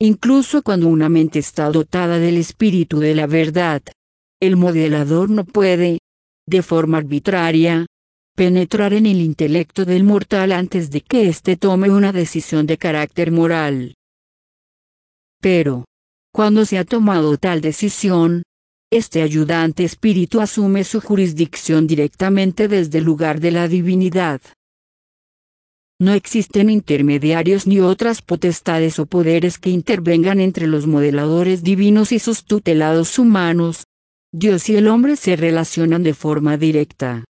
Incluso cuando una mente está dotada del espíritu de la verdad, el modelador no puede, de forma arbitraria, penetrar en el intelecto del mortal antes de que éste tome una decisión de carácter moral. Pero, cuando se ha tomado tal decisión, este ayudante espíritu asume su jurisdicción directamente desde el lugar de la divinidad. No existen intermediarios ni otras potestades o poderes que intervengan entre los modeladores divinos y sus tutelados humanos. Dios y el hombre se relacionan de forma directa.